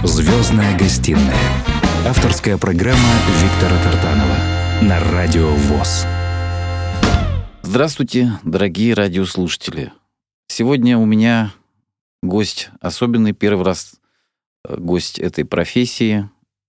«Звездная гостиная». Авторская программа Виктора Тартанова на Радио ВОС. Здравствуйте, дорогие радиослушатели. Сегодня у меня гость особенный, первый раз гость этой профессии.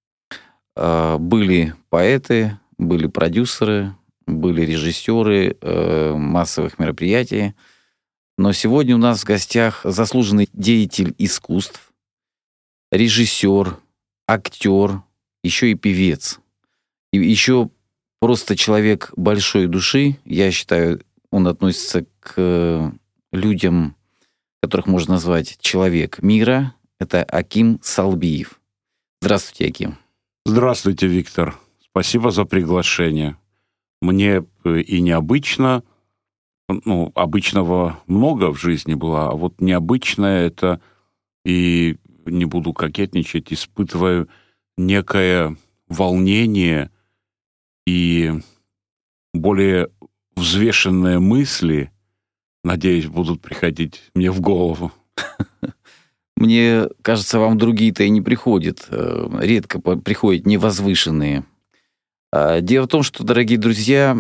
Были поэты, были продюсеры, были режиссеры массовых мероприятий. Но сегодня у нас в гостях заслуженный деятель искусств, режиссер, актер, еще и певец. И еще просто человек большой души. Я считаю, он относится к людям, которых можно назвать человек мира. Это Аким Салбиев. Здравствуйте, Аким. Здравствуйте, Виктор. Спасибо за приглашение. Мне и необычно, обычного много в жизни было, а вот необычное это, и не буду кокетничать, испытываю некое волнение и более взвешенные мысли, надеюсь, будут приходить мне в голову. Мне кажется, вам другие-то и не приходят. Редко приходят невозвышенные. Дело в том, что, дорогие друзья,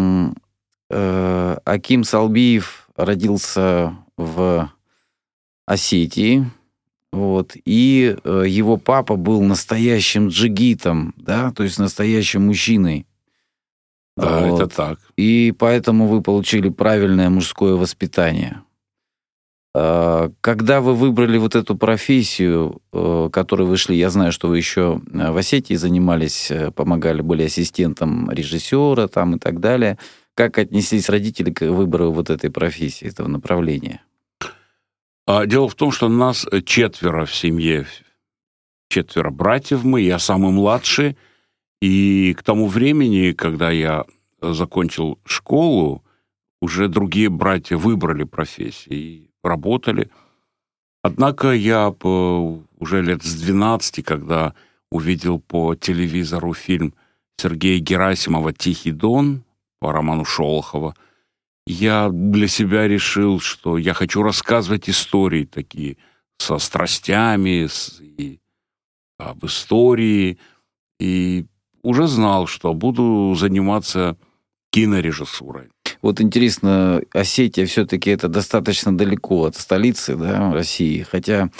Аким Салбиев родился в Осетии, и его папа был настоящим джигитом, да, то есть настоящим мужчиной. Да, это так. И поэтому вы получили правильное мужское воспитание. Когда вы выбрали вот эту профессию, которой вы шли, я знаю, что вы еще в Осетии занимались, помогали, были ассистентом режиссера там и так далее. Как отнеслись родители к выбору вот этой профессии, этого направления? Дело в том, что нас 4 в семье, 4 братьев мы, я самый младший, и к тому времени, когда я закончил школу, уже другие братья выбрали профессии и работали. Однако я уже лет с 12, когда увидел по телевизору фильм Сергея Герасимова «Тихий Дон» по роману Шолохова, я для себя решил, что я хочу рассказывать истории такие со страстями, об истории, и уже знал, что буду заниматься кинорежиссурой. Вот интересно, Осетия все-таки это достаточно далеко от столицы, да, России, хотя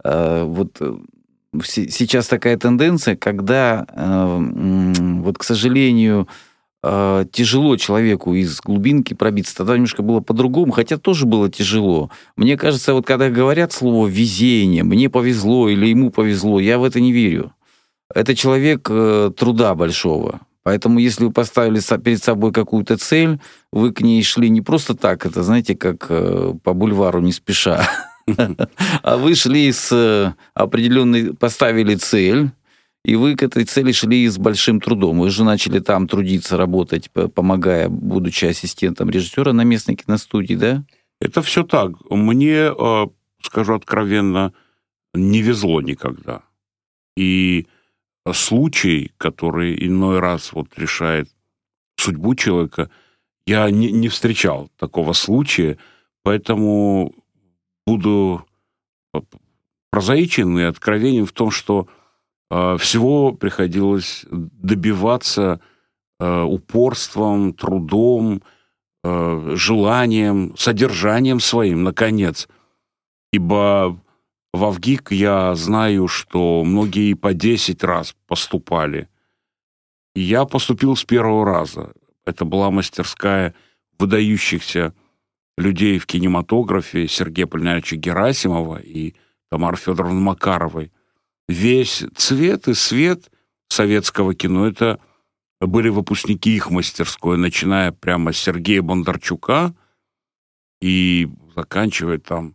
сейчас такая тенденция, когда, к сожалению, тяжело человеку из глубинки пробиться. Тогда немножко было по-другому, хотя тоже было тяжело. Мне кажется, когда говорят слово «везение», «мне повезло» или «ему повезло», я в это не верю. Это человек труда большого. Поэтому если вы поставили перед собой какую-то цель, вы к ней шли не просто так, это, знаете, как по бульвару не спеша, а вы шли с определенной, поставили цель, и вы к этой цели шли с большим трудом. Вы же начали там трудиться, работать, помогая, будучи ассистентом режиссера на местной киностудии, да? Это все так. Мне, скажу откровенно, не везло никогда. И случай, который иной раз решает судьбу человека, я не встречал такого случая, поэтому буду прозаичен и откровенен в том, что всего приходилось добиваться упорством, трудом, желанием, содержанием своим, наконец. Ибо в ВГИК я знаю, что многие по 10 раз поступали. И я поступил с первого раза. Это была мастерская выдающихся людей в кинематографе Сергея Полинаровича Герасимова и Тамары Федоровны Макаровой. Весь цвет и свет советского кино — это были выпускники их мастерской, начиная прямо с Сергея Бондарчука и заканчивая там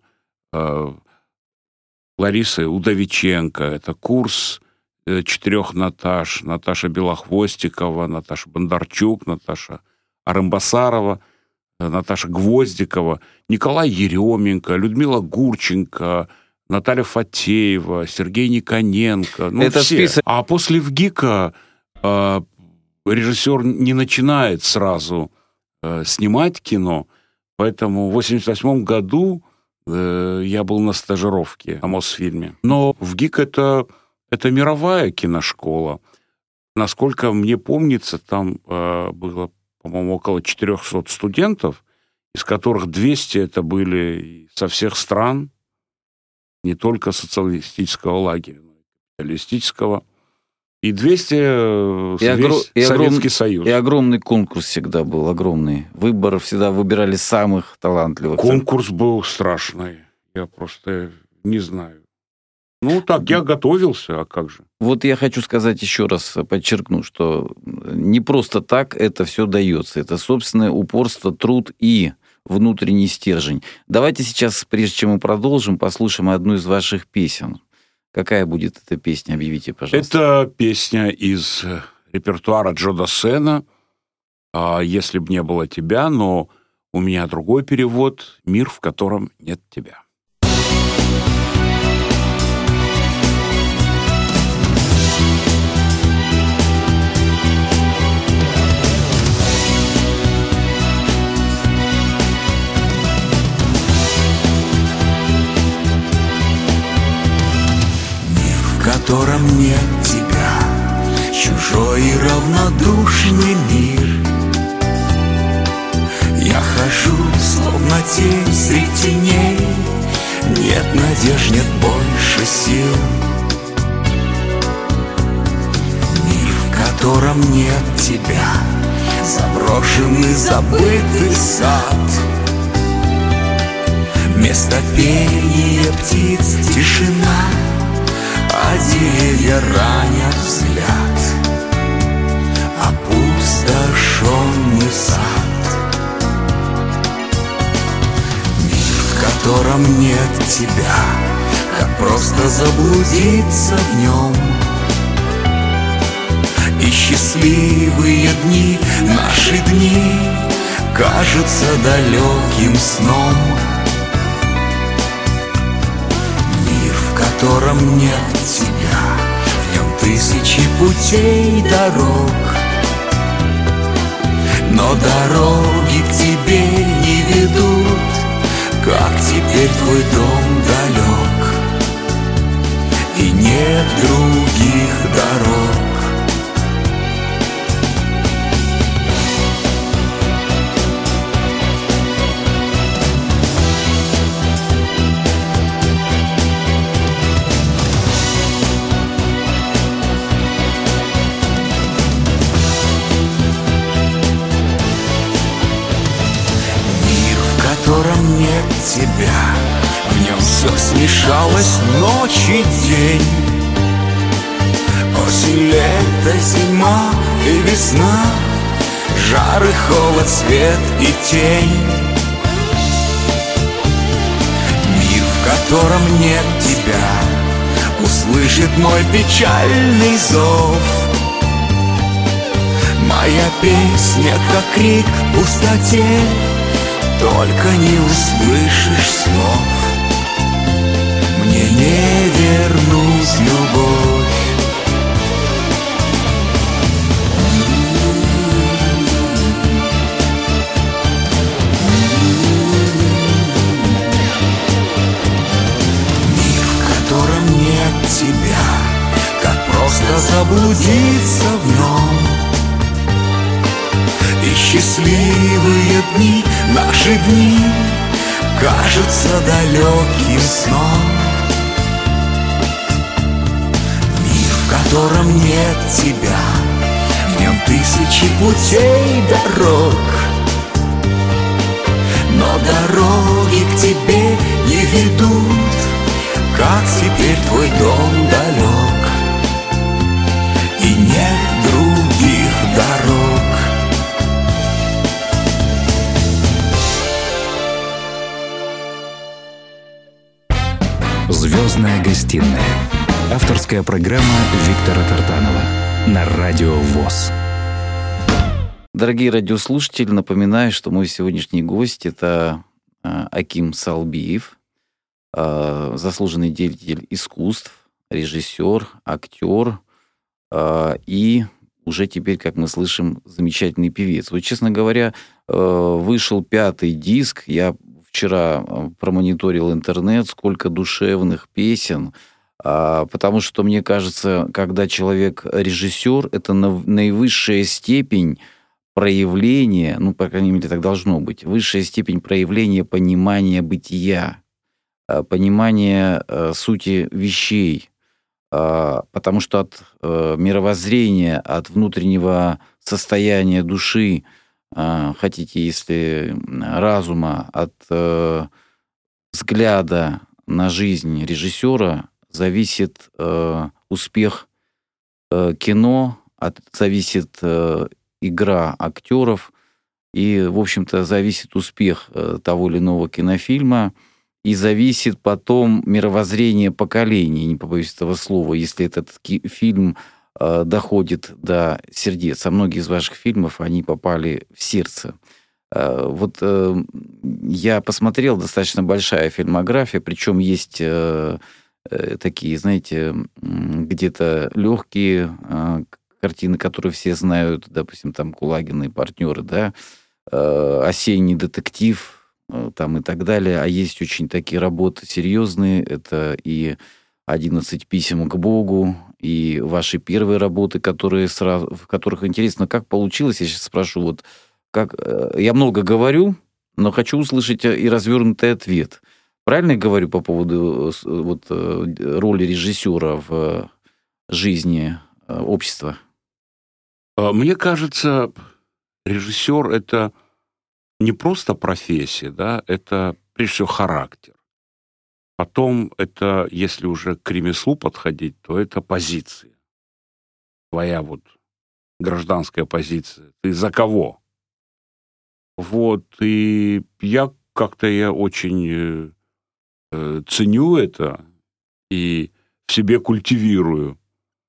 Ларисой Удовиченко. Это курс 4 Наташ: Наташа Белохвостикова, Наташа Бондарчук, Наташа Арымбасарова, Наташа Гвоздикова, Николай Еременко, Людмила Гурченко, Наталья Фатеева, Сергей Никоненко. Это все. Список. А после ВГИКа режиссер не начинает сразу снимать кино, поэтому в 1988 году я был на стажировке в Мосфильме. Но ВГИК — это Это мировая киношкола. Насколько мне помнится, там было, по-моему, около 400 студентов, из которых 200 это были со всех стран, не только социалистического лагеря, но и капиталистического. И 200 Советский Союз. И огромный конкурс всегда был, огромный. Выбор всегда выбирали самых талантливых. Конкурс был страшный. Я просто не знаю. Ну, так, я готовился, а как же? Вот я хочу сказать еще раз, подчеркну, что не просто так это все дается. Это собственное упорство, труд и внутренний стержень. Давайте сейчас, прежде чем мы продолжим, послушаем одну из ваших песен. Какая будет эта песня? Объявите, пожалуйста. Это песня из репертуара Джо Дассена «Если б не было тебя», но у меня другой перевод «Мир, в котором нет тебя». В котором нет тебя, чужой и равнодушный мир. Я хожу, словно тень среди теней, нет надежд, нет больше сил. Мир, в котором нет тебя, заброшенный, забытый сад. Вместо пения птиц тишина, а деревья ранят взгляд. Опустошенный сад. Мир, в котором нет тебя, как просто заблудиться в нем. И счастливые дни, наши дни, кажутся далеким сном. В котором нет тебя, в нем тысячи путей, дорог. Но дороги к тебе не ведут, как теперь твой дом далек. И нет других дорог. В котором нет тебя, в нем все смешалось, ночь и день. Осень, лето, зима и весна, жар и холод, свет и тень. Мир, в котором нет тебя, услышит мой печальный зов. Моя песня, как крик в пустоте, только не услышишь слов. Мне не вернуть любовь. Мир, в котором нет тебя, как просто заблудиться в нем. И счастливые дни, наши дни, кажутся далеким сном. Мир, в котором нет тебя, в нем тысячи путей, дорог. Но дороги к тебе не ведут, как теперь твой дом далек. И нет других дорог. «Звездная гостиная». Авторская программа Виктора Тартанова на Радио ВОС. Дорогие радиослушатели, напоминаю, что мой сегодняшний гость – это Аким Салбиев, заслуженный деятель искусств, режиссер, актер и уже теперь, как мы слышим, замечательный певец. Вот, честно говоря, вышел 5-й диск. Я вчера промониторил интернет, сколько душевных песен, Потому что, мне кажется, когда человек режиссер, это наивысшая степень проявления, ну, по крайней мере, так должно быть, высшая степень проявления понимания бытия, понимания сути вещей. Потому что от мировоззрения, от внутреннего состояния души, хотите, если разума, от взгляда на жизнь режиссера зависит успех кино, зависит игра актеров, и, в общем-то, зависит успех того или иного кинофильма, и зависит потом мировоззрение поколений, не побоюсь этого слова, если этот фильм доходит до сердец. А многие из ваших фильмов, они попали в сердце. Вот я посмотрел, достаточно большая фильмография, причем есть такие, знаете, где-то легкие картины, которые все знают, допустим, там Кулагин и партнеры, да, «Осенний детектив», там и так далее. А есть очень такие работы серьезные, это и «11 писем к Богу», и ваши первые работы, в которых интересно, как получилось, я сейчас спрошу, вот как я много говорю, но хочу услышать и развернутый ответ. Правильно я говорю по поводу вот, роли режиссера в жизни общества? Мне кажется, режиссер — это не просто профессия, да, это прежде всего характер. Потом это, если уже к ремеслу подходить, то это позиция. Твоя вот гражданская позиция. Ты за кого? Вот, и я очень ценю это и в себе культивирую.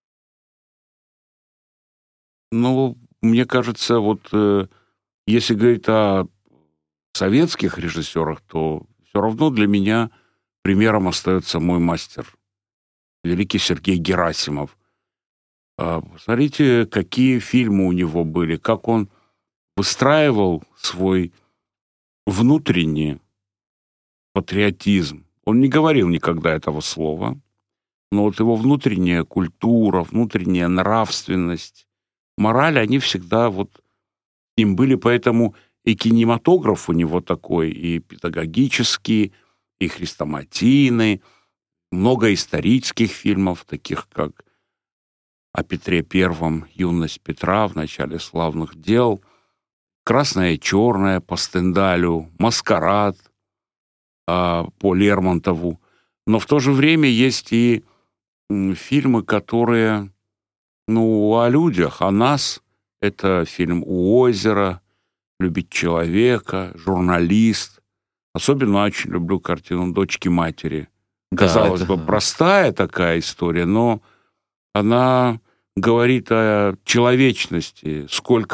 Ну, мне кажется, вот если говорить о советских режиссерах, то все равно для меня примером остается мой мастер, великий Сергей Герасимов. Посмотрите, какие фильмы у него были, как он выстраивал свой внутренний патриотизм. Он не говорил никогда этого слова, но вот его внутренняя культура, внутренняя нравственность, мораль, они всегда вот с ним были, поэтому и кинематограф у него такой, и педагогический, и хрестоматийный, много исторических фильмов, таких как о Петре Первом, «Юность Петра», «В начале славных дел», «Красное и черное» по Стендалю, «Маскарад» по Лермонтову. Но в то же время есть и фильмы, которые, о людях, о нас. Это фильм «У озера», «Любить человека», «Журналист». Особенно очень люблю картину «Дочки матери». Казалось бы, простая такая история, но она говорит о человечности,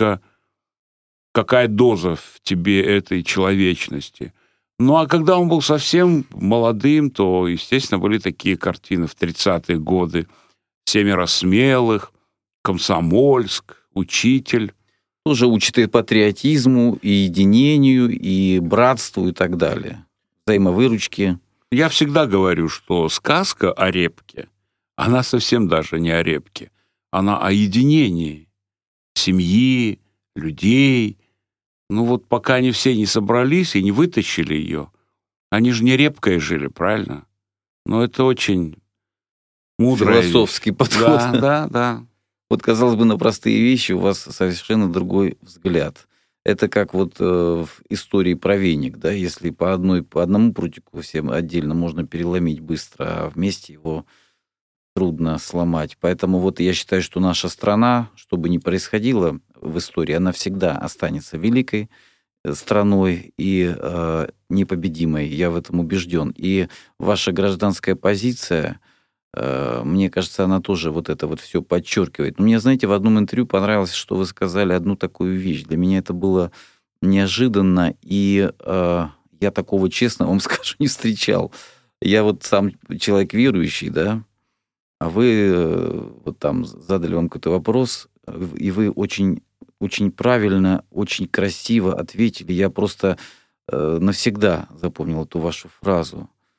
какая доза в тебе этой человечности. Ну, а когда он был совсем молодым, то, естественно, были такие картины в 30-е годы. «Семеро смелых», «Комсомольск», «Учитель». Тоже учит и патриотизму, и единению, и братству, и так далее. Взаимовыручке. Я всегда говорю, что сказка о репке, она совсем даже не о репке. Она о единении семьи, людей. Ну вот пока они все не собрались и не вытащили ее, они же не репкой жили, правильно? Но это очень мудрая философский вещь. подход. Да. Вот, казалось бы, на простые вещи у вас совершенно другой взгляд. Это как вот в истории про веник, да, если по одному прутику всем отдельно можно переломить быстро, а вместе его трудно сломать. Поэтому вот я считаю, что наша страна, что бы ни происходило в истории, она всегда останется великой страной и непобедимой. Я в этом убежден. И ваша гражданская позиция, мне кажется, она тоже вот это вот все подчеркивает. Но мне, знаете, в одном интервью понравилось, что вы сказали одну такую вещь. Для меня это было неожиданно, и я такого, честно вам скажу, не встречал. Я вот сам человек верующий, да, а вы вот там задали вам какой-то вопрос, и вы очень, очень правильно, очень красиво ответили. Я просто навсегда запомнил эту вашу фразу.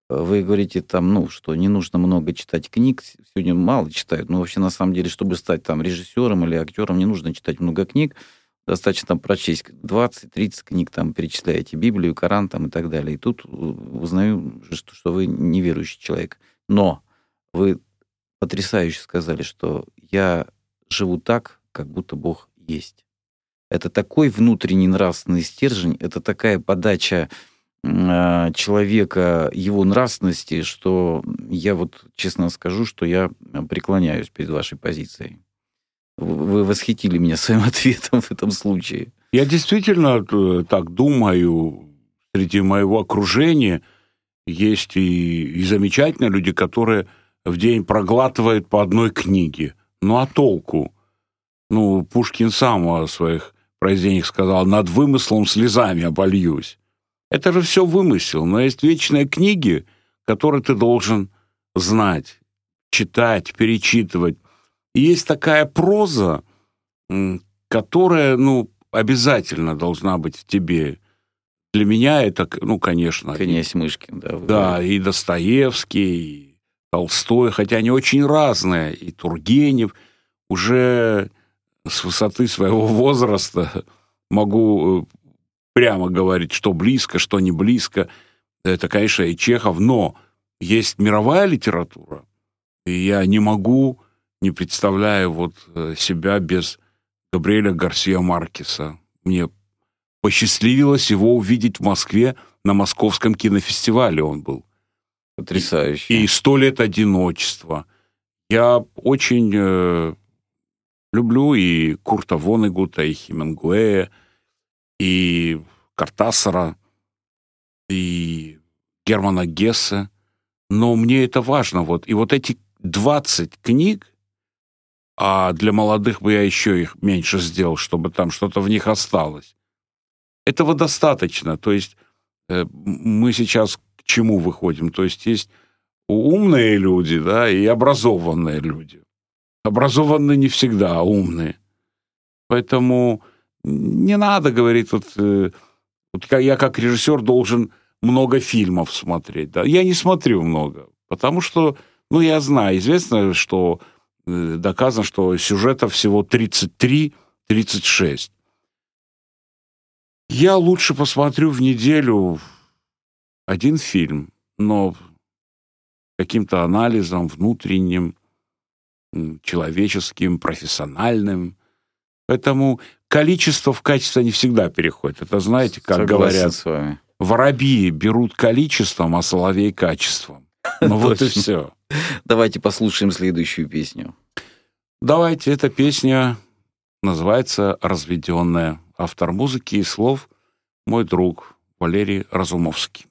вы говорите там, что не нужно много читать книг, сегодня мало читают, но вообще на самом деле, чтобы стать там режиссером или актером, не нужно читать много книг, достаточно там прочесть 20-30 книг, там перечисляете Библию, Коран там и так далее. И тут узнаю, что вы неверующий человек. Но вы потрясающе сказали, что я живу так, как будто Бог есть. Это такой внутренний нравственный стержень, это такая подача человека, его нравственности, что я вот честно скажу, что я преклоняюсь перед вашей позицией. Вы восхитили меня своим ответом в этом случае. Я действительно так думаю. Среди моего окружения есть и замечательные люди, которые в день проглатывают по одной книге. Ну, а толку? Пушкин сам о своих произведениях сказал: «Над вымыслом слезами обольюсь». Это же все вымысел, но есть вечные книги, которые ты должен знать, читать, перечитывать. И есть такая проза, которая, обязательно должна быть в тебе. Для меня это, конечно... Князь Мышкин, да. Да, и Достоевский, и Толстой, хотя они очень разные, и Тургенев. Уже с высоты своего возраста могу прямо говорить, что близко, что не близко. Это, конечно, и Чехов, но есть мировая литература, и я не представляю себя без Габриэля Гарсиа Маркеса. Мне посчастливилось его увидеть в Москве на Московском кинофестивале он был. Потрясающе. И «100 лет одиночества». Я очень люблю и Курта Воннегута, и Хемингуэя, и Кортасара, и Германа Гессе. Но мне это важно. И эти 20 книг, а для молодых бы я еще их меньше сделал, чтобы там что-то в них осталось. Этого достаточно. То есть мы сейчас к чему выходим? То есть умные люди, да, и образованные люди. Образованные не всегда, а умные. Поэтому не надо говорить, я как режиссер должен много фильмов смотреть. Да? Я не смотрю много, потому что, я знаю, известно, что доказано, что сюжетов всего 33-36. Я лучше посмотрю в неделю один фильм, но каким-то анализом внутренним, человеческим, профессиональным. Поэтому количество в качество не всегда переходит. Это, знаете, как говорят, с вами. Воробьи берут количеством, а соловей качеством. Вот и все. Давайте послушаем следующую песню. Давайте, эта песня называется «Разведенная». Автор музыки и слов мой друг Валерий Разумовский.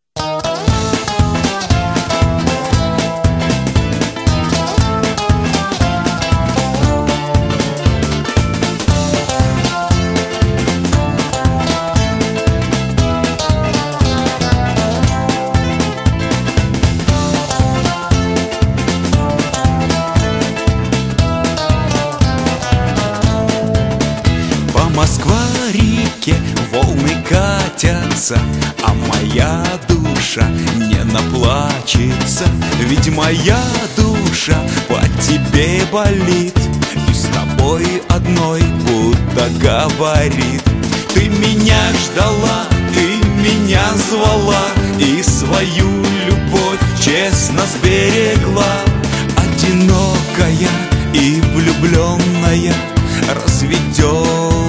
Москва-реке волны катятся, а моя душа не наплачется. Ведь моя душа по тебе болит, и с тобой одной будто говорит: ты меня ждала, ты меня звала, и свою любовь честно сберегла. Одинокая и влюбленная, разведенная,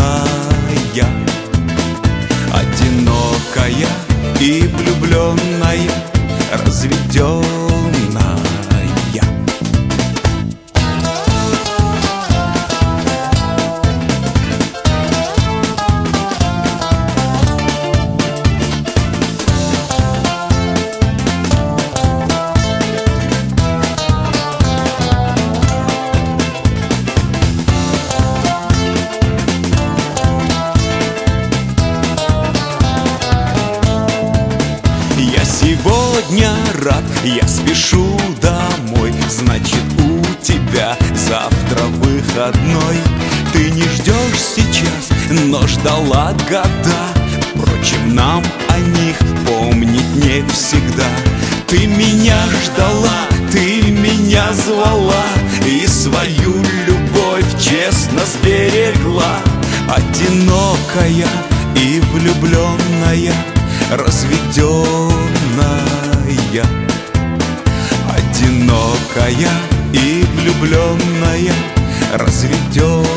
одинокая и влюбленная, разведенная. Сегодня рад, я спешу домой, значит, у тебя завтра выходной. Ты не ждешь сейчас, но ждала года, впрочем, нам о них помнить не всегда. Ты меня ждала, ты меня звала и свою любовь честно сберегла. Одинокая и влюбленная, разведенная. Одинокая и влюбленная, разведенная.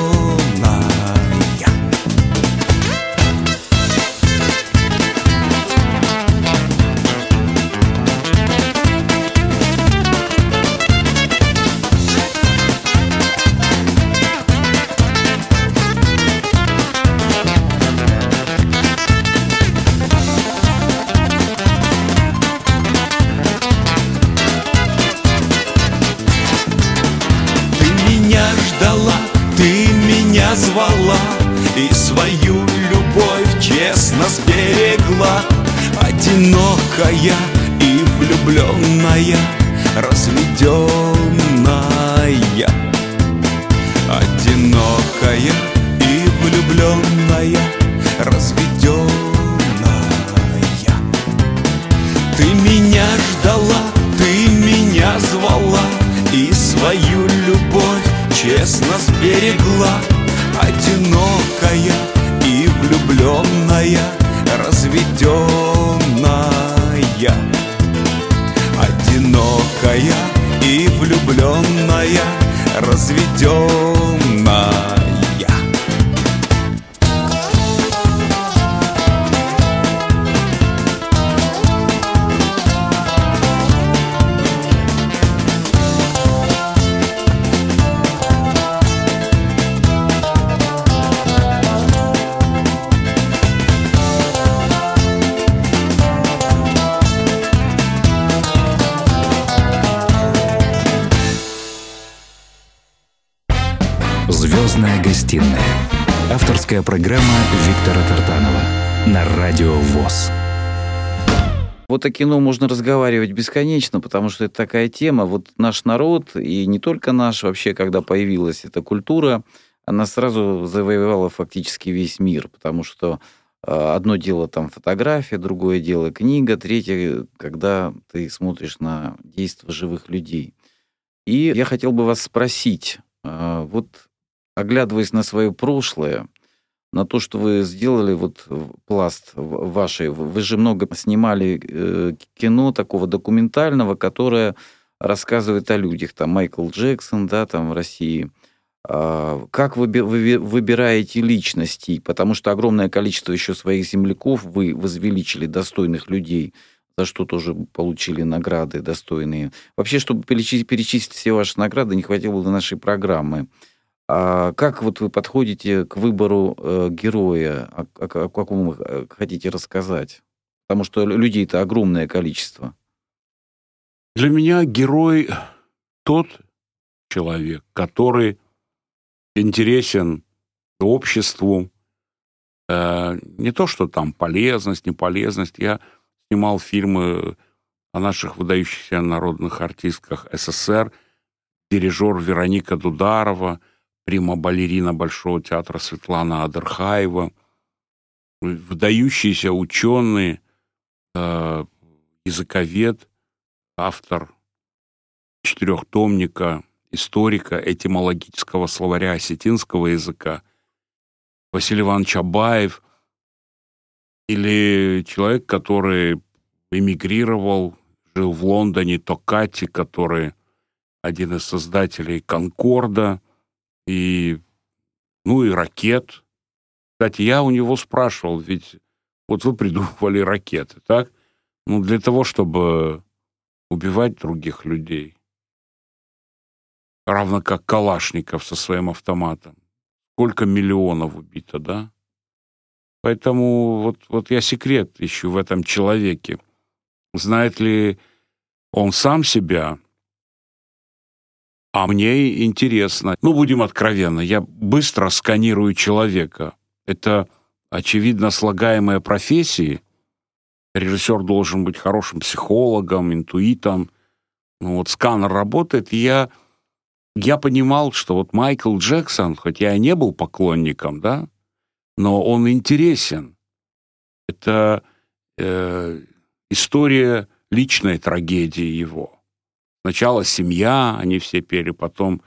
Звала и свою любовь честно сберегла. Одинокая и влюбленная, разведенная. Одинокая и влюбленная, разведенная. Ты меня ждала, ты меня звала и свою любовь честно сберегла. Одинокая и влюбленная, разведенная. Одинокая и влюбленная, разведенная. «Звездная гостиная». Авторская программа Виктора Тартанова на Радио ВОС. Вот о кино можно разговаривать бесконечно, потому что это такая тема. Вот наш народ, и не только наш, вообще, когда появилась эта культура, она сразу завоевала фактически весь мир, потому что одно дело там фотография, другое дело книга, третье, когда ты смотришь на действия живых людей. И я хотел бы вас спросить, вот оглядываясь на свое прошлое, на то, что вы сделали, вот пласт вашей, вы же много снимали кино такого документального, которое рассказывает о людях, там Майкл Джексон, да, там в России. Как вы выбираете личностей? Потому что огромное количество еще своих земляков вы возвеличили, достойных людей, за что тоже получили награды достойные. Вообще, чтобы перечислить все ваши награды, не хватило бы нашей программы. А как вот вы подходите к выбору героя, о каком вы хотите рассказать? Потому что людей-то огромное количество. Для меня герой тот человек, который интересен обществу. Не то, что там полезность, неполезность. Я снимал фильмы о наших выдающихся народных артистках СССР. Дирижер Вероника Дударова, прима-балерина Большого театра Светлана Адырхаева, выдающиеся ученые, языковед, автор 4-томника, историка этимологического словаря осетинского языка Василий Иванович Абаев, или человек, который эмигрировал, жил в Лондоне, Токати, который один из создателей «Конкорда», и ракет. Кстати, я у него спрашивал, ведь вот вы придумывали ракеты, так? Для того, чтобы убивать других людей. Равно как Калашников со своим автоматом. Сколько миллионов убито, да? Поэтому вот я секрет ищу в этом человеке. Знает ли он сам себя? А мне интересно. Будем откровенны, я быстро сканирую человека. Это, очевидно, слагаемые профессии. Режиссер должен быть хорошим психологом, интуитом. Сканер работает, и я понимал, что вот Майкл Джексон, хоть я и не был поклонником, да, но он интересен. Это история личной трагедии его. Сначала семья, они все пели, потом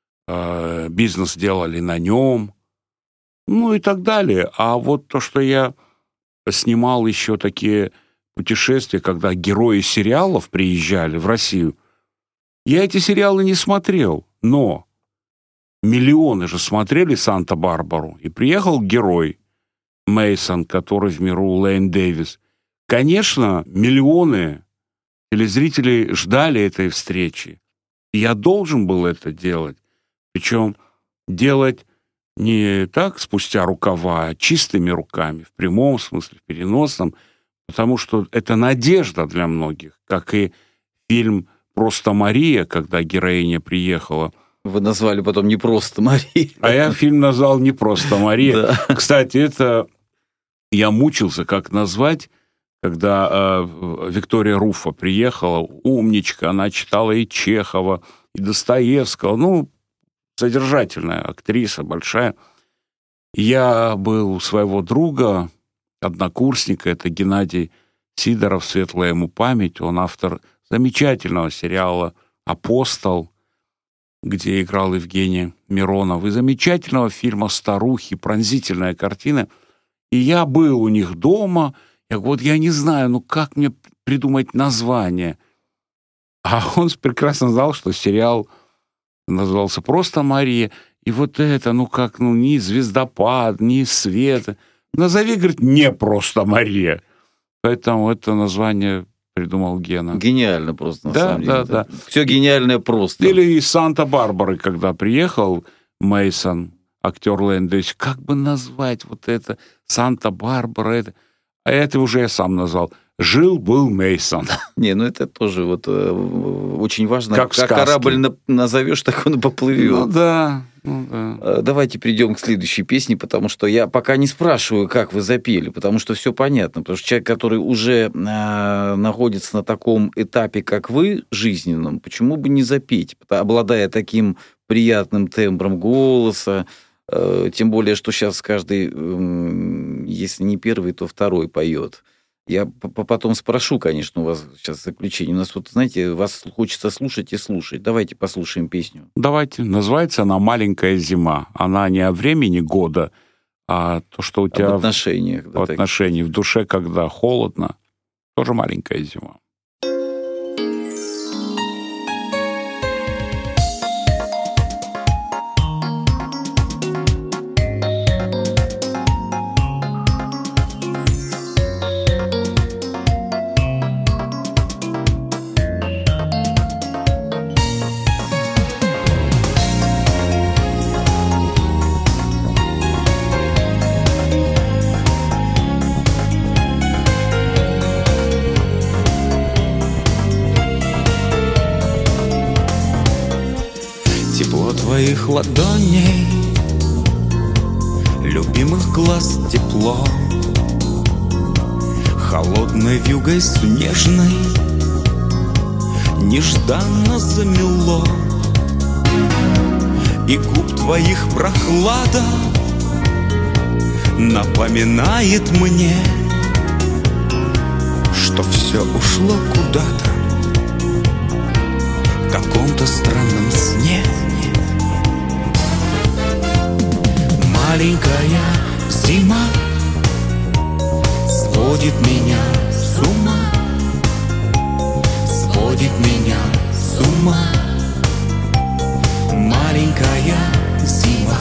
бизнес делали на нем, ну и так далее. А вот то, что я снимал еще такие путешествия, когда герои сериалов приезжали в Россию, я эти сериалы не смотрел, но миллионы же смотрели «Санта-Барбару», и приехал герой Мейсон, который в миру Лэйн Дэвис. Конечно, миллионы телезрителей ждали этой встречи. И я должен был это делать. Причем делать не так спустя рукава, а чистыми руками, в прямом смысле, в переносном, потому что это надежда для многих, как и фильм «Просто Мария», когда героиня приехала. Вы назвали потом «Не просто Мария». А я фильм назвал «Не просто Мария». Да. Кстати, это я мучился, как назвать, когда Виктория Руффа приехала, умничка, она читала и Чехова, и Достоевского, ну, содержательная актриса, большая. Я был у своего друга, однокурсника, это Геннадий Сидоров, светлая ему память, он автор замечательного сериала «Апостол», где играл Евгений Миронов, и замечательного фильма «Старухи», пронзительная картина. И я был у них дома, я говорю, вот я не знаю, ну как мне придумать название? А он прекрасно знал, что сериал назывался «Просто Мария», и вот это, ну как, ну ни «Звездопад», ни «Свет». Назови, говорит, «Не просто Мария». Поэтому это название придумал Гена. Гениально просто, на самом деле. Да. Все гениальное просто. Или из «Санта-Барбары», когда приехал Мейсон, актер Лэйн Дэвис, как бы назвать вот это «Санта-Барбара», это... А это уже я сам назвал. «Жил-был Мейсон». Не, ну это тоже вот очень важно. Как корабль назовешь, так он и поплывет. Ну да. Давайте перейдем к следующей песне, потому что я пока не спрашиваю, как вы запели, потому что все понятно. Потому что человек, который уже находится на таком этапе, как вы, жизненном, почему бы не запеть, обладая таким приятным тембром голоса, тем более, что сейчас каждый, если не первый, то второй поет. Я потом спрошу, конечно, у вас сейчас заключение. У нас вот, знаете, вас хочется слушать и слушать. Давайте послушаем песню. Давайте. Называется она «Маленькая зима». Она не о времени года, а то, что у тебя... Об отношениях. В отношениях. В душе, когда холодно, тоже маленькая зима. Твоих ладоней, любимых глаз тепло, холодной вьюгой снежной нежданно замело, и губ твоих прохлада напоминает мне, что все ушло куда-то в каком-то странном сне. Маленькая зима сводит меня с ума, сводит меня с ума. Маленькая зима,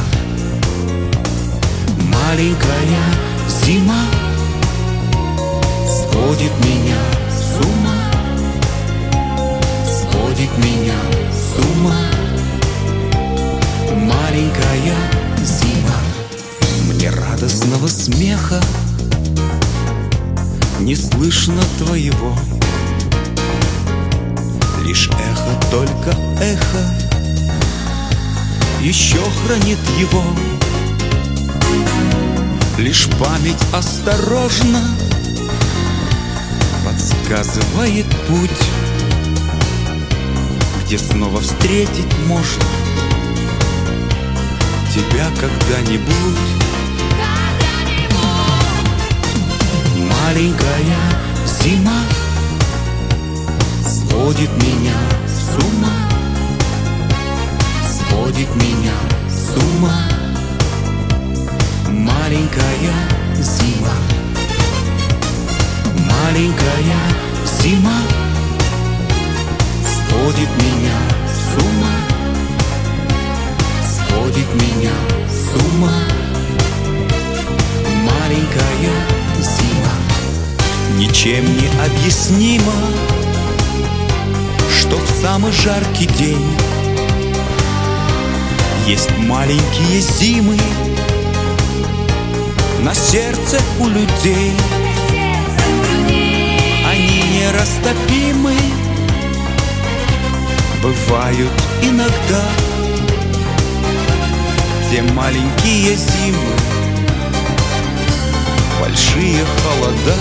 маленькая зима сводит меня с ума, сводит меня с ума. Маленькая зима. Мне радостного смеха не слышно твоего, лишь эхо, только эхо еще хранит его. Лишь память осторожно подсказывает путь, где снова встретить можно тебя когда-нибудь. Маленькая зима сводит меня с ума, сводит меня с ума. Маленькая зима, маленькая зима сводит меня с ума, сводит меня с ума. Маленькая зима, ничем не объяснимо, что в самый жаркий день есть маленькие зимы на сердце у людей. Они нерастопимы, бывают иногда те маленькие зимы, большие холода.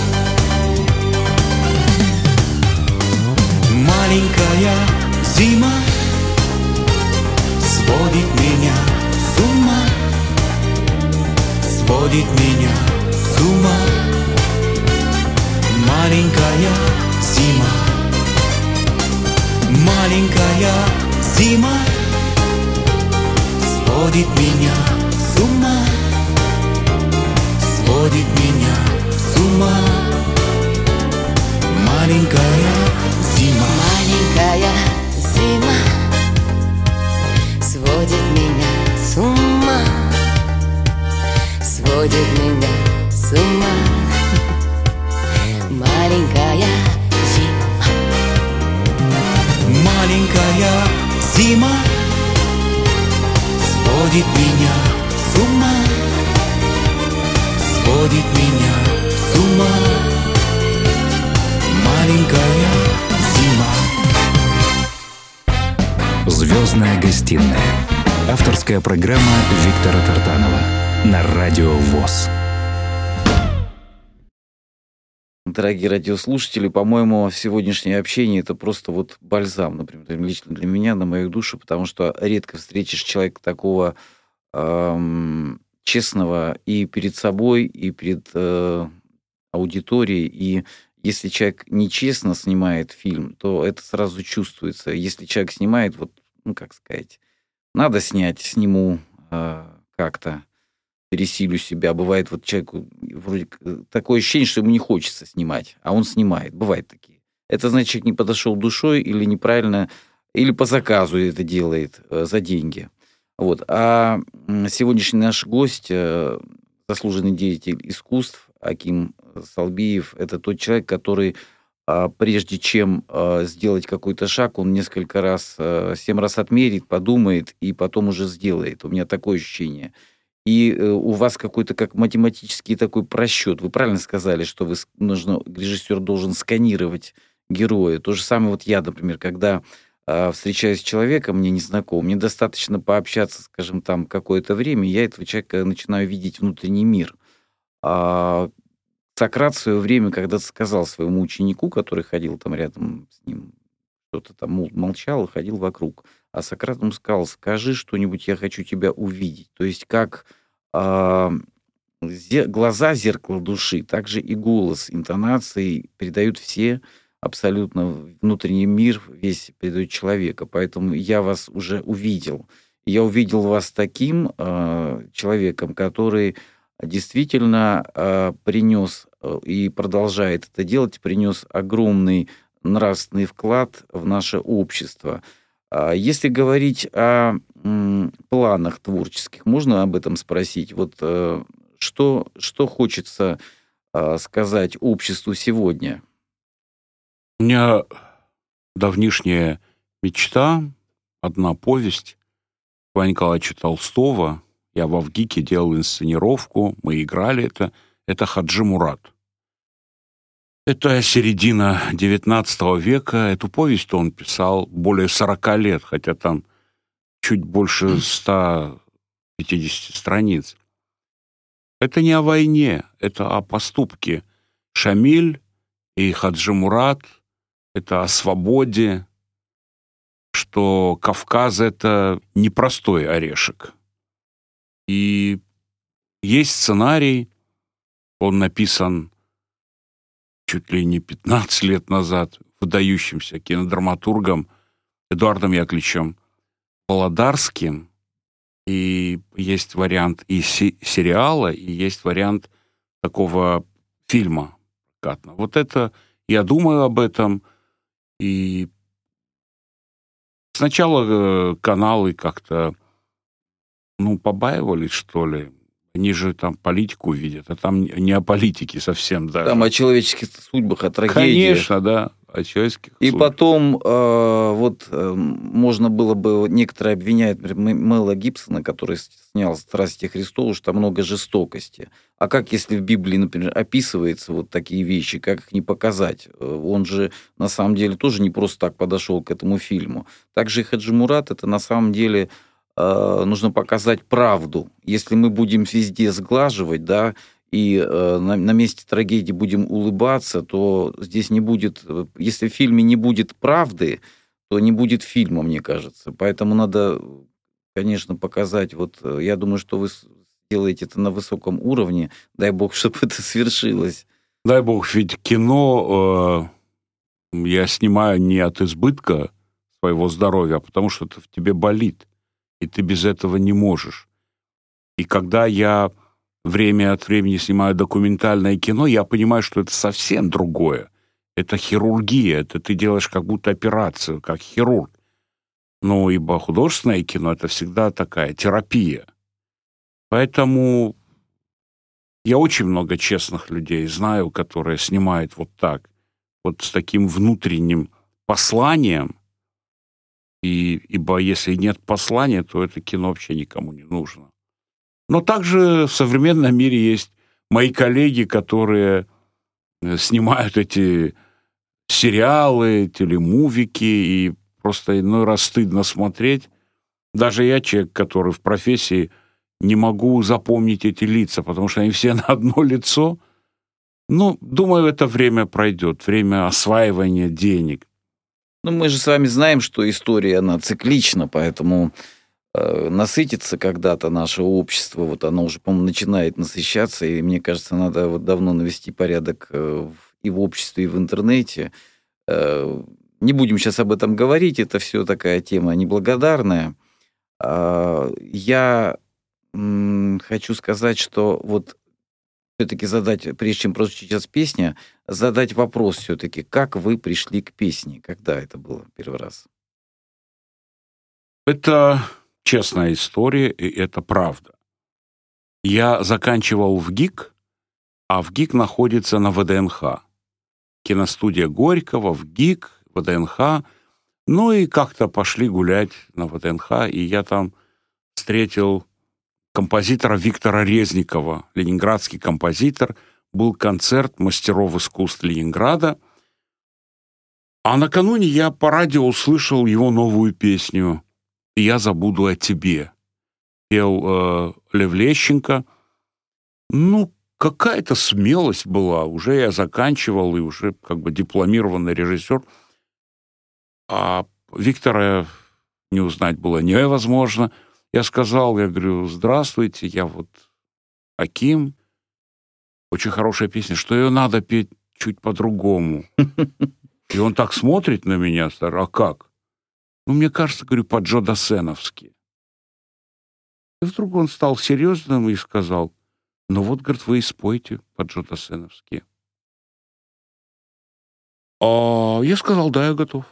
Маленькая зима сводит меня с ума, сводит меня с ума. Маленькая зима, маленькая зима сводит меня с ума, сводит меня с ума. Маленькая зима, маленькая зима сводит меня с ума, сводит меня с ума. Маленькая зима, маленькая зима сводит меня с ума, сводит меня с ума. Маленькая зима. «Звездная гостиная». Авторская программа Виктора Тартанова на Радио ВОС. Дорогие радиослушатели, по-моему, сегодняшнее общение — это просто вот бальзам, например, лично для меня, на мою душу, потому что редко встретишь человека такого честного и перед собой, и перед аудиторией. И если человек нечестно снимает фильм, то это сразу чувствуется. Если человек снимает, вот, ну, как сказать, надо снять, сниму как-то, пересилю себя. Бывает, вот человеку вроде такое ощущение, что ему не хочется снимать, а он снимает. Бывают такие. Это значит, человек не подошел душой или неправильно, или по заказу это делает за деньги. Вот. А сегодняшний наш гость, заслуженный деятель искусств, Аким Салбиев, это тот человек, который прежде чем сделать какой-то шаг, он несколько раз, 7 раз отмерит, подумает и потом уже сделает. У меня такое ощущение. И у вас какой-то как математический такой просчет. Вы правильно сказали, что режиссер должен сканировать героя. То же самое вот я, например, когда встречаюсь с человеком, мне незнакомым, мне достаточно пообщаться, скажем, там какое-то время, я этого человека начинаю видеть внутренний мир. Сократ в свое время когда-то сказал своему ученику, который ходил там рядом с ним, что-то там молчал и ходил вокруг. А Сократ ему сказал: скажи что-нибудь, я хочу тебя увидеть. То есть как глаза — зеркало души, так же и голос, интонации передают все абсолютно внутренний мир, весь передает человека. Поэтому я вас уже увидел. Я увидел вас таким человеком, который действительно принес и продолжает это делать, принес огромный нравственный вклад в наше общество. Если говорить о планах творческих, можно об этом спросить? Вот что хочется сказать обществу сегодня? У меня давнишняя мечта, одна повесть Ивана Николаевича Толстого. Я в Авгике делал инсценировку, мы играли это. Это «Хаджи Мурат». Это середина XIX века. Эту повесть он писал более 40 лет, хотя там чуть больше 150 страниц. Это не о войне, это о поступке. Шамиль и Хаджи Мурат — это о свободе, что Кавказ — это непростой орешек. И есть сценарий, он написан чуть ли не 15 лет назад. выдающимся кинодраматургом Эдуардом Яковлевичем Володарским. И есть вариант и сериала, и есть вариант такого фильма прокатного. Вот это, я думаю об этом, и сначала каналы как-то, побаивались, что ли. Они же там политику видят, а там не о политике совсем даже. Там о человеческих судьбах, о трагедиях. Конечно, да, о человеческих И судьбах. потом можно было бы, некоторые обвиняют, например, Мэла Гибсона, который снял «Страсти Христовы», что там много жестокости. А как, если в Библии, например, описываются вот такие вещи, как их не показать? Он же, на самом деле, тоже не просто так подошел к этому фильму. Также и Хаджи Мурат, это на самом деле нужно показать правду. Если мы будем везде сглаживать, да, и на месте трагедии будем улыбаться, то здесь не будет... Если в фильме не будет правды, то не будет фильма, мне кажется. Поэтому надо, конечно, показать... Я думаю, что вы делаете это на высоком уровне. Дай бог, чтобы это свершилось. Дай бог, ведь кино я снимаю не от избытка своего здоровья, а потому что это в тебе болит, и ты без этого не можешь. И когда я время от времени снимаю документальное кино, я понимаю, что это совсем другое. Это хирургия, это ты делаешь как будто операцию, как хирург. Ибо художественное кино — это всегда такая терапия. Поэтому я очень много честных людей знаю, которые снимают вот так, вот с таким внутренним посланием. Ибо если нет послания, то это кино вообще никому не нужно. Но также в современном мире есть мои коллеги, которые снимают эти сериалы, телемувики, и просто иной раз стыдно смотреть. Даже я, человек, который в профессии, не могу запомнить эти лица, потому что они все на одно лицо. Думаю, это время пройдет, время осваивания денег. Мы же с вами знаем, что история, она циклична, поэтому насытится когда-то наше общество, оно уже, по-моему, начинает насыщаться, и мне кажется, надо давно навести порядок и в обществе, и в интернете. Не будем сейчас об этом говорить, это все такая тема неблагодарная. Я хочу сказать, что все-таки задать, прежде чем прозвучит сейчас песня, задать вопрос все-таки, как вы пришли к песне, когда это было первый раз? Это честная история, и это правда. Я заканчивал в ГИК, а в ГИК находится на ВДНХ. Киностудия Горького, в ГИК, ВДНХ. И как-то пошли гулять на ВДНХ, и я там встретил композитора Виктора Резникова, ленинградский композитор. Был концерт мастеров искусств Ленинграда. А накануне я по радио услышал его новую песню «Я забуду о тебе». Пел Лев Лещенко. Какая-то смелость была. Уже я заканчивал, и уже дипломированный режиссер. А Виктора не узнать было невозможно. Я говорю, здравствуйте, я Аким. Очень хорошая песня. Что ее надо петь чуть по-другому? И он так смотрит на меня, а как? Мне кажется, говорю, по-Джо Дассеновски. И вдруг он стал серьезным и сказал, говорит, вы и спойте по-Джо Дассеновски. А я сказал, да, я готов.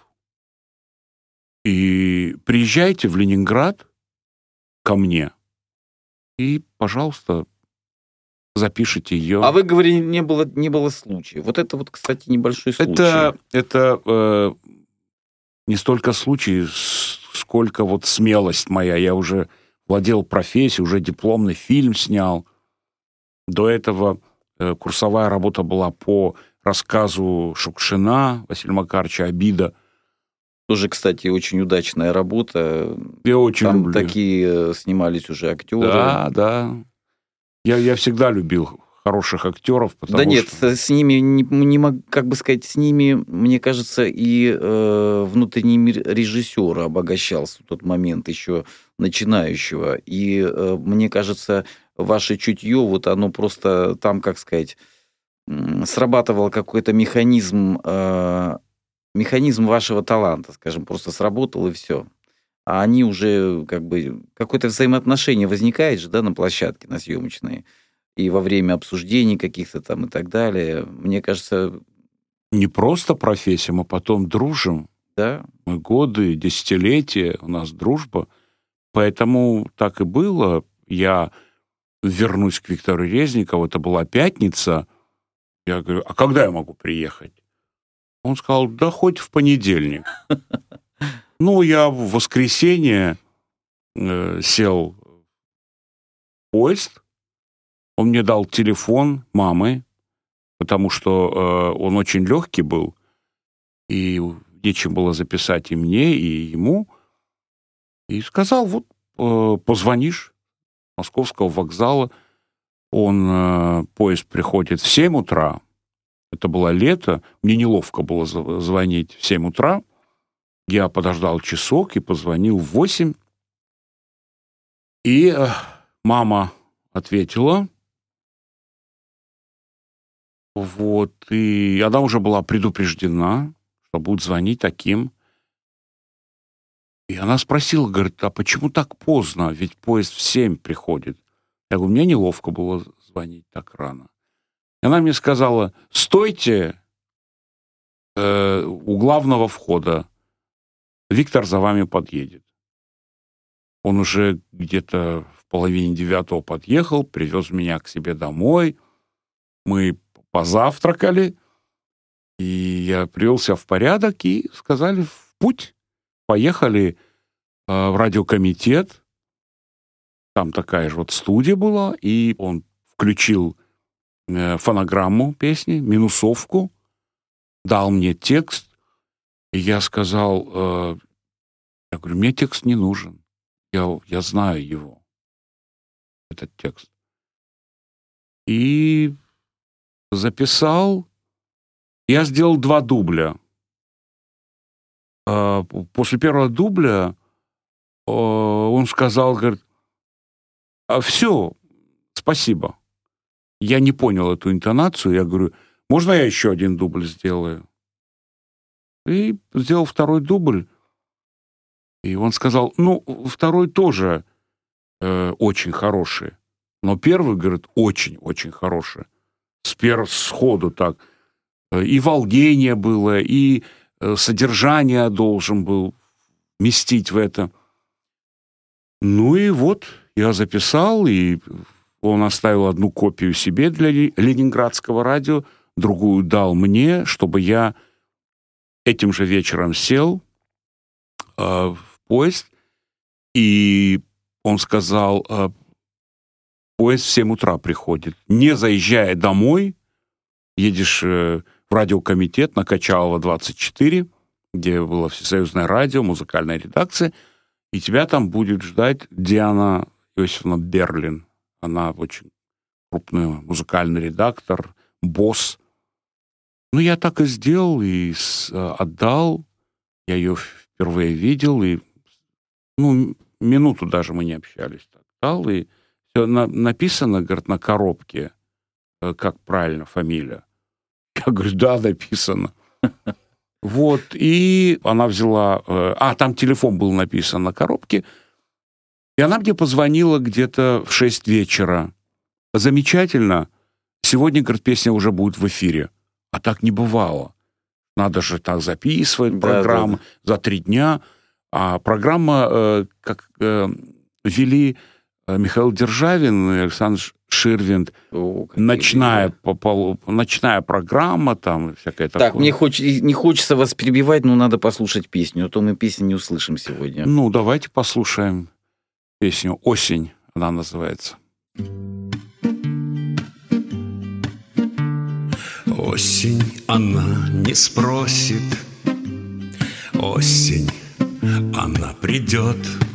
И приезжайте в Ленинград ко мне и, пожалуйста, запишите ее. А вы говорили, не было случая. Это кстати, небольшой случай. Это не столько случай, сколько смелость моя. Я уже владел профессией, уже дипломный фильм снял. До этого курсовая работа была по рассказу Шукшина Василия Макаровича «Обида». Тоже, кстати, очень удачная работа. Я очень Там люблю. Такие снимались уже актеры. Да. Я всегда любил хороших актеров, потому Да нет, что... с ними, не могу, с ними, мне кажется, и внутренний мир режиссера обогащался в тот момент еще начинающего. И мне кажется, ваше чутье, оно просто там, срабатывал какой-то механизм механизм вашего таланта, скажем, просто сработал и все. А они уже как бы... Какое-то взаимоотношение возникает же, да, на площадке, на съемочной, и во время обсуждений каких-то там и так далее. Мне кажется... Не просто профессия, мы потом дружим. Да. Мы годы, десятилетия, у нас дружба. Поэтому так и было. Я вернусь к Виктору Резникову. Это была пятница. Я говорю, а когда я могу приехать? Он сказал, да хоть в понедельник. Ну, я в воскресенье сел в поезд. Он мне дал телефон мамы, потому что он очень легкий был, и нечем было записать и мне, и ему. И сказал, вот позвонишь с Московского вокзала. Поезд приходит в 7 утра. Это было лето. Мне неловко было звонить в 7 утра. Я подождал часок и позвонил в 8. И мама ответила. Вот. И она уже была предупреждена, что будет звонить таким. И она спросила, говорит, а почему так поздно? Ведь поезд в 7 приходит. Я говорю, мне неловко было звонить так рано. И она мне сказала, стойте у главного входа. Виктор за вами подъедет. Он уже где-то в 8:30 подъехал, привез меня к себе домой. Мы позавтракали, и я привел себя в порядок, и сказали, в путь. Поехали в радиокомитет. Там такая же вот студия была, и он включил фонограмму песни, минусовку, дал мне текст, и я сказал, я говорю, мне текст не нужен, я знаю его, этот текст. И записал, я сделал 2 дубля. После первого дубля он сказал, говорит, все, спасибо. Я не понял эту интонацию. Я говорю, можно я еще 1 дубль сделаю? И сделал 2-й дубль. И он сказал, ну, 2-й тоже очень хороший. Но 1-й, говорит, очень-очень хороший. Сходу так. И волнение было, и содержание должен был вместить в это. Ну и вот, я записал, и он оставил 1 копию себе для Ленинградского радио, другую дал мне, чтобы я этим же вечером сел в поезд, и он сказал, поезд в 7 утра приходит. Не заезжая домой, едешь в радиокомитет на Качалова, 24, где было всесоюзное радио, музыкальная редакция, и тебя там будет ждать Диана Иосифовна Берлин. Она очень крупный музыкальный редактор, босс. Ну, я так и сделал, и отдал. Я ее впервые видел, и минуту даже мы не общались. Отдал, и все написано, говорит, на коробке, как правильно фамилия. Я говорю, да, написано. Вот, и она взяла... там телефон был написан на коробке. И она мне позвонила где-то в 6 вечера. Замечательно. Сегодня, говорит, песня уже будет в эфире. А так не бывало. Надо же так записывать программу за 3 дня. А программа, как вели Михаил Державин и Александр Ширвинд, ночная программа, там всякая такая. Так, мне не хочется вас перебивать, но надо послушать песню, а то мы песню не услышим сегодня. Ну, давайте послушаем песню «Осень», она называется. Осень, она не спросит, осень, она придет.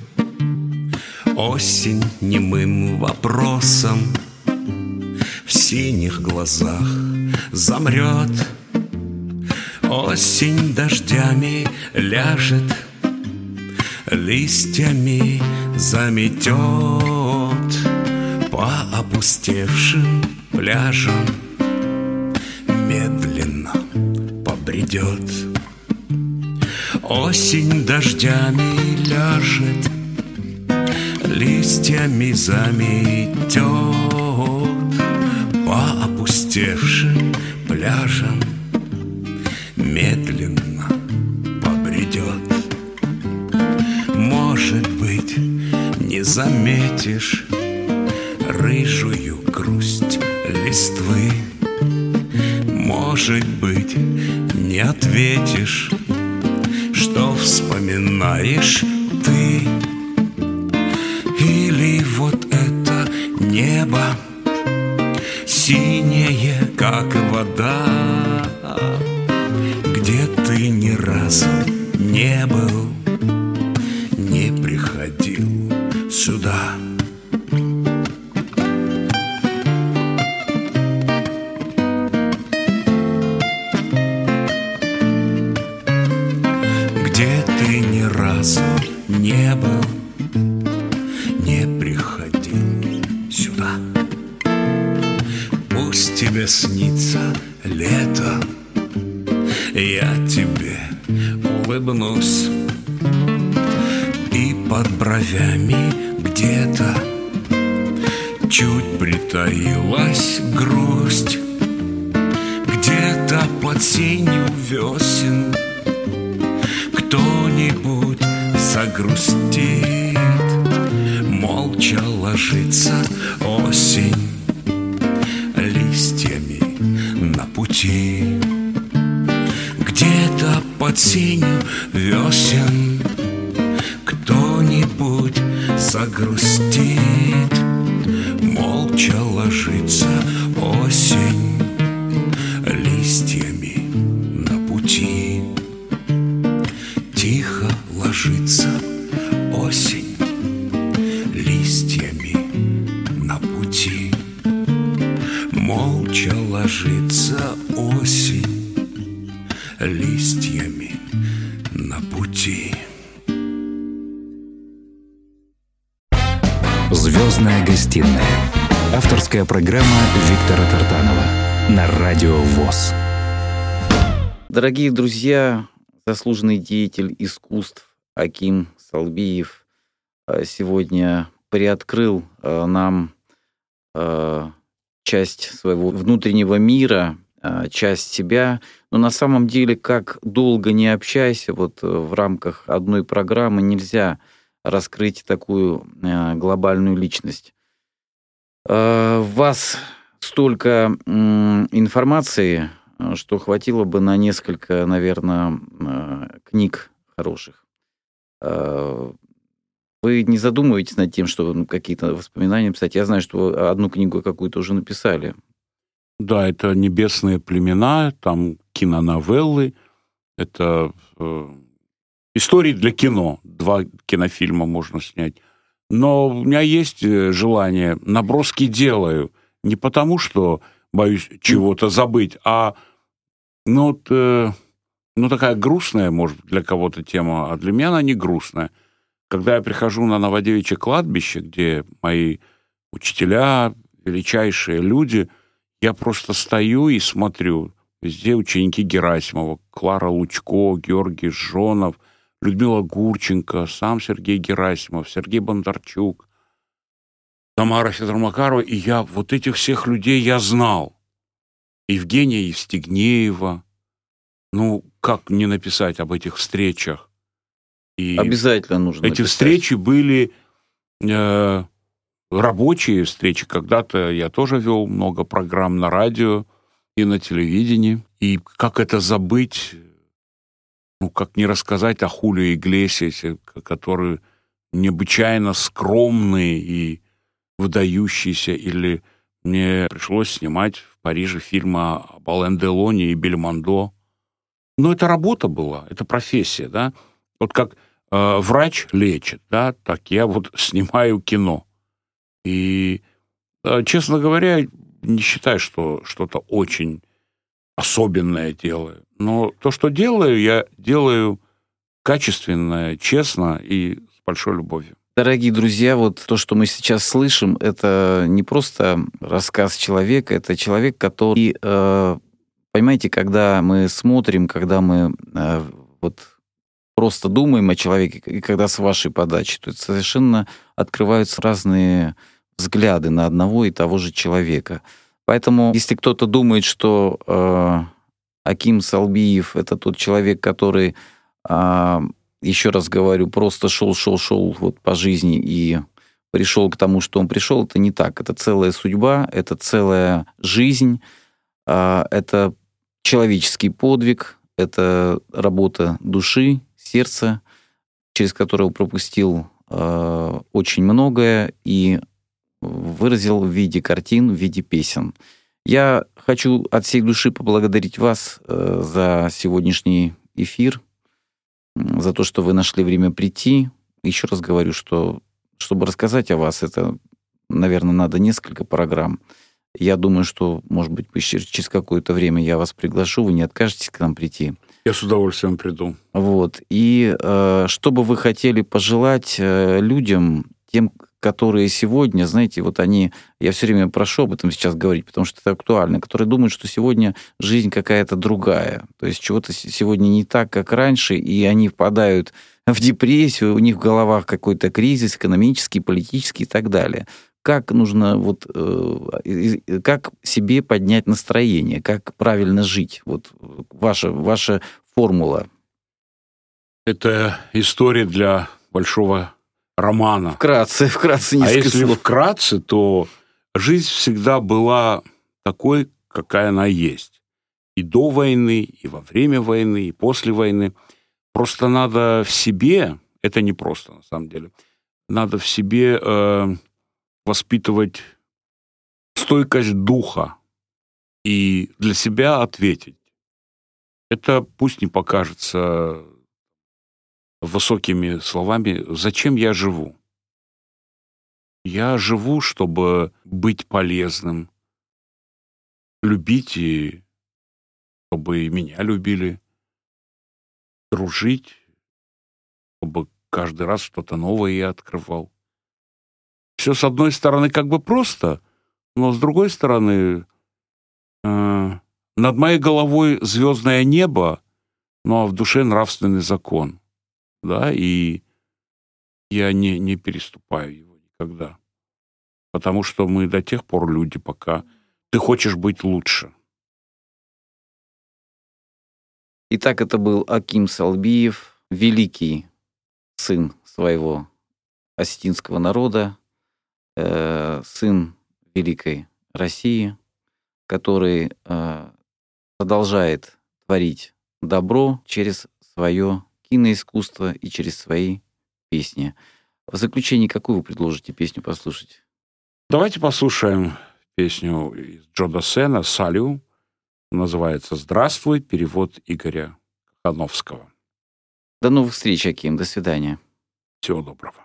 Осень немым вопросом в синих глазах замрет. Осень дождями ляжет, листьями заметет, по опустевшим пляжам медленно побредет. Осень дождями ляжет, листьями заметет, по опустевшим пляжам медленно побредет. Может быть, не заметишь рыжую грусть листвы. Может быть, не ответишь, что вспоминаешь ты. Или вот это небо, синее, как вода, где ты ни разу не был, не приходил сюда. Где ты ни разу не был, не приходил сюда. Пусть тебе снится лето, я тебе улыбнусь, и под бровями где-то чуть притаилась грусть. Где-то под сенью весен кто-нибудь загрустит. Молча ложится осень листьями на пути. Где-то под сенью весен кто-нибудь загрустит. Молча ложится осень листьями на пути. Тихо ложится осень листьями на пути. Молча ложится осень листьями на пути. «Звездная гостиная». Авторская программа Виктора Тартанова на Радио ВОС. Дорогие друзья, заслуженный деятель искусств Аким Салбиев сегодня приоткрыл нам часть своего внутреннего мира, часть себя. Но на самом деле, как долго не общайся, вот в рамках одной программы нельзя раскрыть такую глобальную личность. В вас столько информации, что хватило бы на несколько, наверное, книг хороших. Вы не задумываетесь над тем, что какие-то воспоминания писать? Я знаю, что вы одну книгу какую-то уже написали. Да, это «Небесные племена», там киноновеллы, это истории для кино. 2 кинофильма можно снять. Но у меня есть желание, наброски делаю. Не потому, что боюсь чего-то забыть, а такая грустная, может, для кого-то тема, а для меня она не грустная. Когда я прихожу на Новодевичье кладбище, где мои учителя, величайшие люди, я просто стою и смотрю. Везде ученики Герасимова, Клара Лучко, Георгий Жонов, Людмила Гурченко, сам Сергей Герасимов, Сергей Бондарчук, Тамара Федор-Макарова. И я вот этих всех людей я знал. Евгения Евстигнеева. Ну, как не написать об этих встречах? И обязательно нужно эти написать. встречи были рабочие встречи. Когда-то я тоже вел много программ на радио и на телевидении. И как это забыть? Ну, как не рассказать о Хулио Иглесиасе, который необычайно скромный и выдающийся. Или мне пришлось снимать в Париже фильмы об Ален Делоне и Бельмондо. Но это работа была, это профессия, да. Вот как врач лечит, да, так я вот снимаю кино. И, честно говоря, не считаю, что что-то очень особенное делаю. Но то, что делаю, я делаю качественно, честно и с большой любовью. Дорогие друзья, вот то, что мы сейчас слышим, это не просто рассказ человека, это человек, который, понимаете, когда мы смотрим, когда мы вот просто думаем о человеке, и когда с вашей подачи, то это совершенно открываются разные взгляды на одного и того же человека. Поэтому, если кто-то думает, что Аким Салбиев — это тот человек, который, еще раз говорю, просто шел вот по жизни и пришел к тому, что он пришел, это не так. Это целая судьба, это целая жизнь, это человеческий подвиг, это работа души, сердца, через которое он пропустил очень многое и выразил в виде картин, в виде песен. Я хочу от всей души поблагодарить вас за сегодняшний эфир, за то, что вы нашли время прийти. Еще раз говорю, что чтобы рассказать о вас, это, наверное, надо несколько программ. Я думаю, что, может быть, через какое-то время я вас приглашу, вы не откажетесь к нам прийти. Я с удовольствием приду. Вот. И что бы вы хотели пожелать людям, тем, которые сегодня, знаете, вот они, я все время прошу об этом сейчас говорить, потому что это актуально, которые думают, что сегодня жизнь какая-то другая, то есть чего-то сегодня не так, как раньше, и они впадают в депрессию, у них в головах какой-то кризис экономический, политический и так далее. Как нужно, вот, как себе поднять настроение, как правильно жить? Вот ваша формула. Это история для большого романа. Вкратце несколько А если слов. вкратце, то жизнь всегда была такой, какая она есть. И до войны, и во время войны, и после войны. Просто надо в себе, это не просто на самом деле, надо в себе воспитывать стойкость духа и для себя ответить. Это пусть не покажется высокими словами, зачем я живу? Я живу, чтобы быть полезным, любить, и чтобы меня любили, дружить, чтобы каждый раз что-то новое я открывал. Все, с одной стороны, как бы просто, но с другой стороны, над моей головой звездное небо, ну а в душе нравственный закон. Да, и я не переступаю его никогда. Потому что мы до тех пор люди, пока ты хочешь быть лучше. Итак, это был Аким Салбиев, великий сын своего осетинского народа, сын великой России, который продолжает творить добро через свое киноискусство и через свои песни. В заключение, какую вы предложите песню послушать? Давайте послушаем песню из Джо Дассена «Салю». Называется «Здравствуй», перевод Игоря Кохановского. До новых встреч, Аким. До свидания. Всего доброго.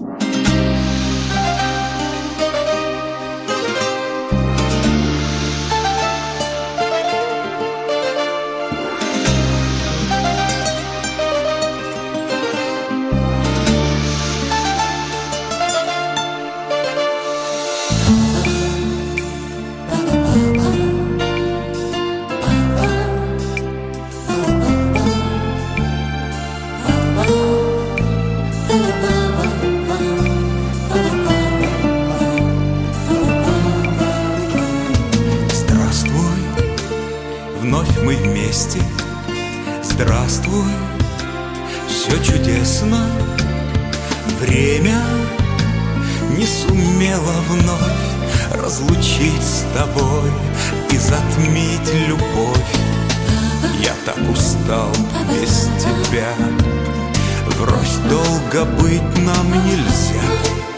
Мы вместе, здравствуй, все чудесно. Время не сумело вновь разлучить с тобой и затмить любовь. Я так устал без тебя, врозь долго быть нам нельзя.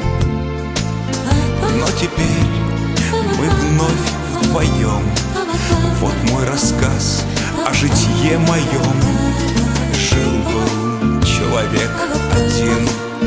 Но теперь мы вновь вдвоем. Вот мой рассказ о житье моем. Жил-был человек один,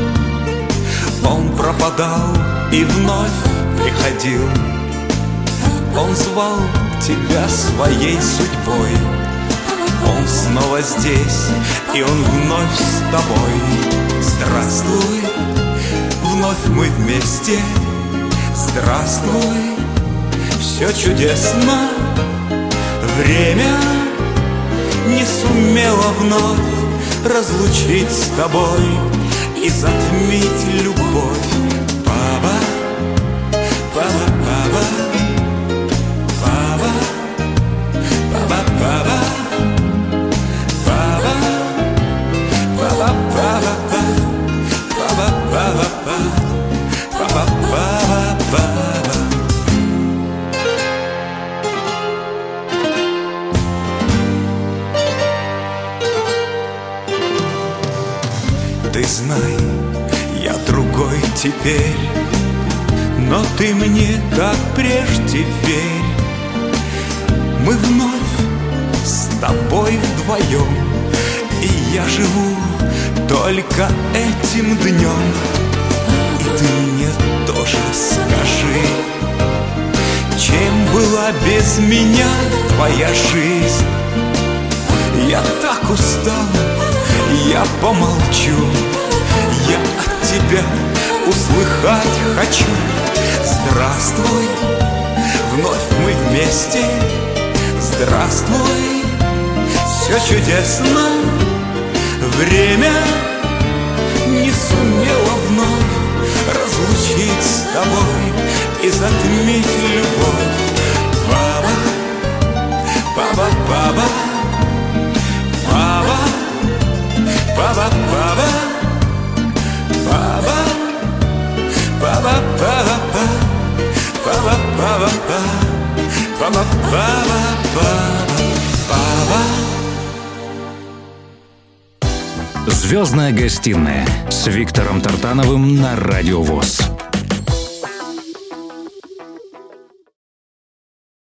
он пропадал и вновь приходил. Он звал тебя своей судьбой. Он снова здесь, и он вновь с тобой. Здравствуй, вновь мы вместе. Здравствуй, все чудесно. Время не сумело вновь разлучить с тобой и затмить любовь. Баба, баба, баба, баба, баба, баба, баба, баба, баба, баба, баба, баба, баба, баба. Ты знай, я другой теперь, но ты мне, как прежде, верь. Мы вновь с тобой вдвоем, и я живу только этим днем. И ты мне тоже скажи, чем была без меня твоя жизнь? Я так устал, я помолчу, я от тебя услыхать хочу. Здравствуй, вновь мы вместе. Здравствуй, все чудесно. Время не сумело вновь разлучить с тобой и затмить любовь. Баба, баба, баба, баба, баба, баба, баба, баба, баба, баба, баба, баба, баба, баба. «Звездная гостиная» с Виктором Тартановым на Радио ВОС.